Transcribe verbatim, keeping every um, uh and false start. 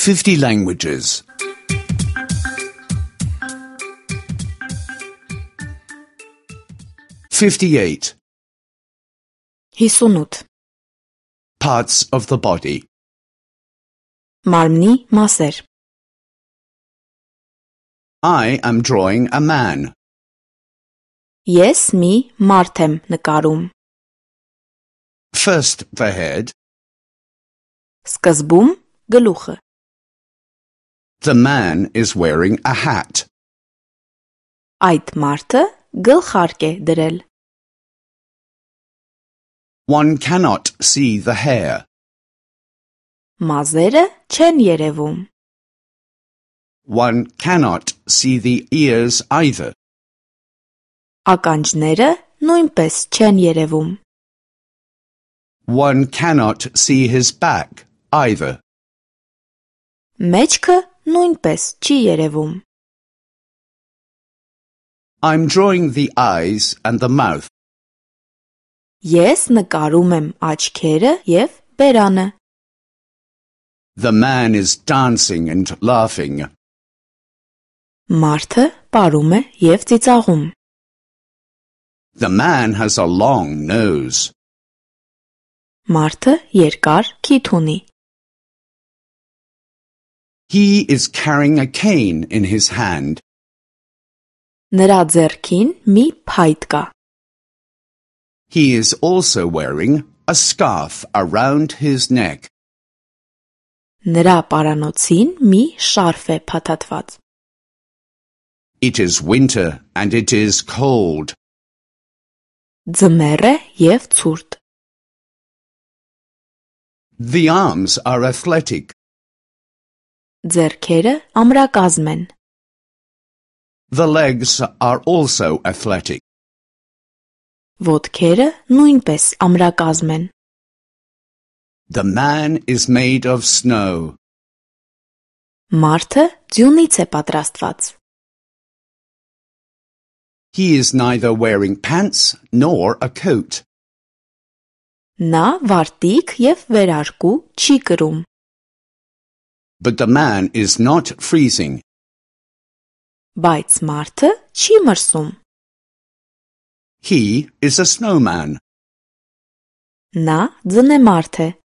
fifty languages. fifty-eight. հիսունութ Parts of the body. Մարմնի մասեր I am drawing a man. Ես մի մարդ եմ նկարում First the head. Սկզբում գլուխը The man is wearing a hat. Այդ մարդը գլխարկ է դրել One cannot see the hair. Մազերը չեն երևում One cannot see the ears either. Ականջները նույնպես չեն երևում One cannot see his back either. Մեջքը նույնպես չի երևում I'm drawing the eyes and the mouth. Ես նկարում եմ աչքերը և բերանը The man is dancing and laughing. Մարդը պարում է և ծիծաղում The man has a long nose. Մարդը երկար քիթ ունի He is carrying a cane in his hand. Նրա ձեռքին մի փայտ կա He is also wearing a scarf around his neck. Նրա պարանոցին մի շարֆ է փաթաթված It is winter and it is cold. Ձմեռ է և ցուրտ The arms are athletic. Ձեռքերը ամրակազմ են The legs are also athletic. Ոտքերը նույնպես ամրակազմ են The man is made of snow. Մարդը ձյունից է պատրաստված He is neither wearing pants nor a coat. Նա վարտիք և վերարկու չի կրում But the man is not freezing. Բայց մարդը չի մրսում He is a snowman. Նա ձնեմարդ է